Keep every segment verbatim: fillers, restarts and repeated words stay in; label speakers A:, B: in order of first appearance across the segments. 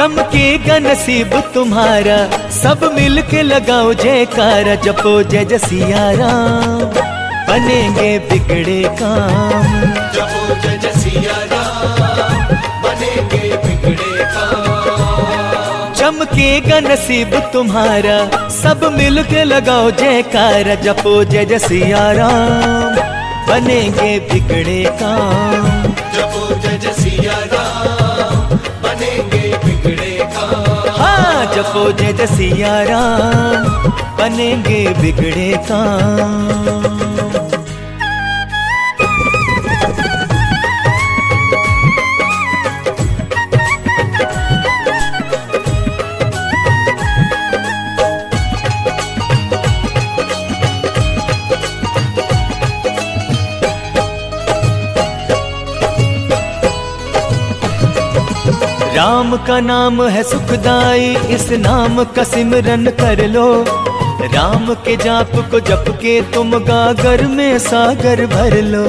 A: चमकेगा नसीब तुम्हारा, सब मिल के लगाओ जयकारा, जपो जय जय सिया राम, बनेंगे बिगड़े काम।
B: जपो जय जय सिया राम, बनेंगे बिगड़े काम।
A: चमकेगा नसीब तुम्हारा, सब मिल के लगाओ जयकारा, जपो जय जय सिया राम, बनेंगे बिगड़े काम।
B: जपो जय जय सिया राम, बनेंगे बिगड़े काम।
A: हाँ, जपो जय जय सिया राम, बनेंगे बिगड़े काम। राम का नाम है सुखदाई, इस नाम का सिमरन कर लो। राम के जाप को जप के तुम गागर में सागर भर लो।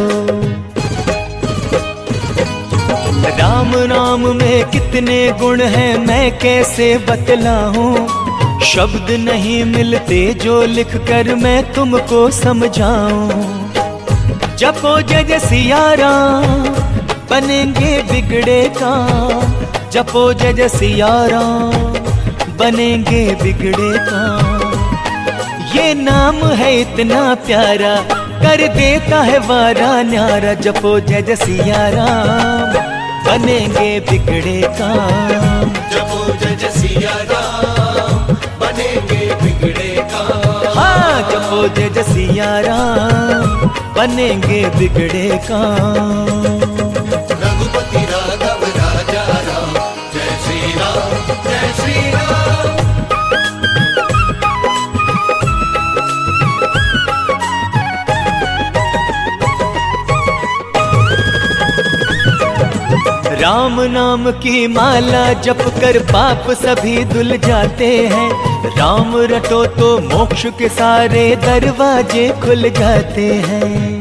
A: राम नाम में कितने गुण हैं मैं कैसे बतलाऊं, शब्द नहीं मिलते जो लिख कर मैं तुमको समझाऊं। जपो जय जय सिया राम, बनेंगे बिगड़े काम। जपो जय जय सिया राम, बनेंगे बिगड़े काम। ये नाम है इतना प्यारा, कर देता है वारा न्यारा। जपो जय जय सिया राम, बनेंगे बिगड़े काम।
B: जपो जय जय सिया राम, बनेंगे बिगड़े काम।
A: हाँ, जपो जय जय सिया राम, बनेंगे बिगड़े काम।
B: रघुपति राघव राजा राम, जय श्री राम, जय श्री राम।
A: राम नाम की माला जप कर पाप सभी धुल जाते हैं। राम रटो तो मोक्ष के सारे दरवाजे खुल जाते हैं।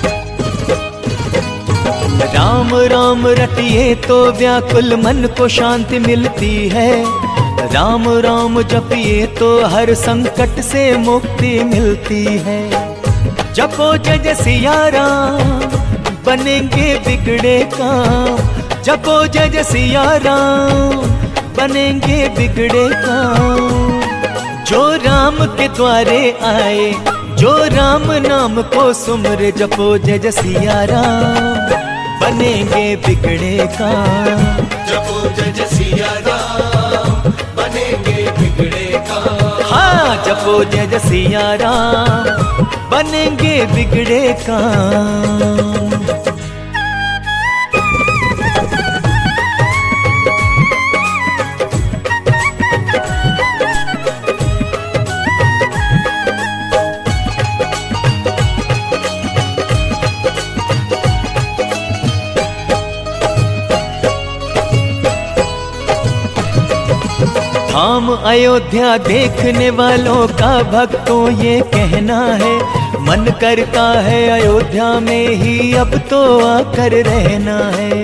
A: राम राम रटिए तो व्याकुल मन को शांति मिलती है। राम राम जपिए तो हर संकट से मुक्ति मिलती है। जपो जय जय सिया राम, बनेंगे बिगड़े काम। जपो जय जय सिया राम, बनेंगे बिगड़े काम। जो राम के द्वारे आए, जो राम नाम को सुमरे, जपो जय जय सिया राम, बनेंगे बिगड़े काम।
B: जपो जय जय सिया राम, बनेंगे बिगड़े काम।
A: हाँ, जपो जय जय सिया राम, बनेंगे बिगड़े काम। धाम अयोध्या देखने वालों का भक्तों ये कहना है, मन करता है अयोध्या में ही अब तो आकर रहना है।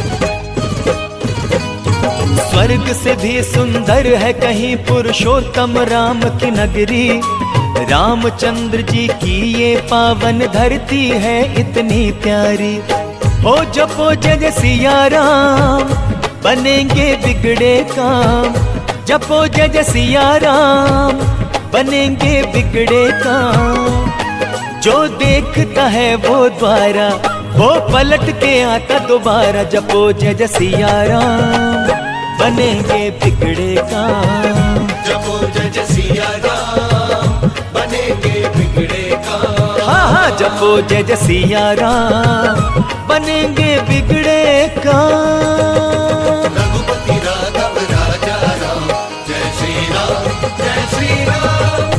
A: स्वर्ग से भी सुंदर है कहीं पुरुषोत्तम राम की नगरी। रामचंद्र जी की ये पावन धरती है इतनी प्यारी। हो जपो जय जय सिया राम, बनेंगे बिगड़े काम। जपो जय जय सिया राम, बनेंगे बिगड़े काम। जो देखता है वो द्वारा, वो पलट के आता दोबारा। जपो जय जय सिया राम, बनेंगे बिगड़े काम।
B: जपो जय जय सिया राम, बनेंगे बिगड़े काम।
A: हाँ हाँ, जपो जय जय सिया राम, बनेंगे बिगड़े काम।
B: रघुपति राघव राजा राम, जय श्री राम, जय श्री राम।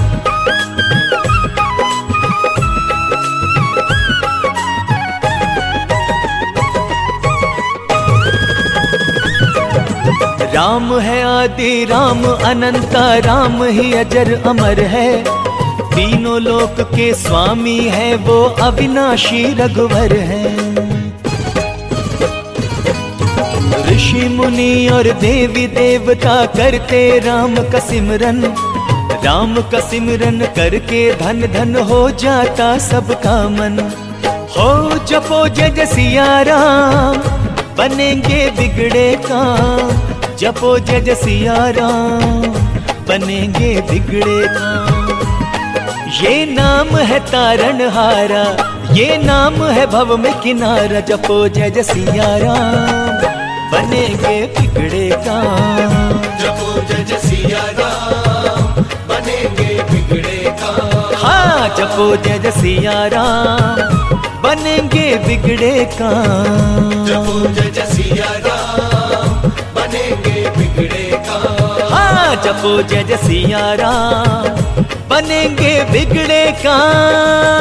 A: राम है आदि राम अनंता, राम ही अजर अमर है। तीनों लोक के स्वामी है वो अविनाशी रघुवर है। ऋषि मुनि और देवी देवता करते राम का सिमरन। राम का सिमरन करके धन धन हो जाता सबका मन। हो जपो जय जय सिया राम, बनेंगे बिगड़े काम। जपो जय जय सिया राम, बनेंगे बिगड़े काम। ये नाम है तारणहारा, ये नाम है भव में किनारा। जपो जय जय सिया राम, बनेंगे बिगड़े काम।
B: जपो जय जय सिया राम, बनेंगे बिगड़े काम।
A: हाँ, जपो जय जय सिया राम, बनेंगे बिगड़े काम।
B: जपो जय जय सिया राम, बनेंगे बिगड़े काम।
A: हाँ, जपो जय जय सिया राम, बनेंगे बिगड़े काम।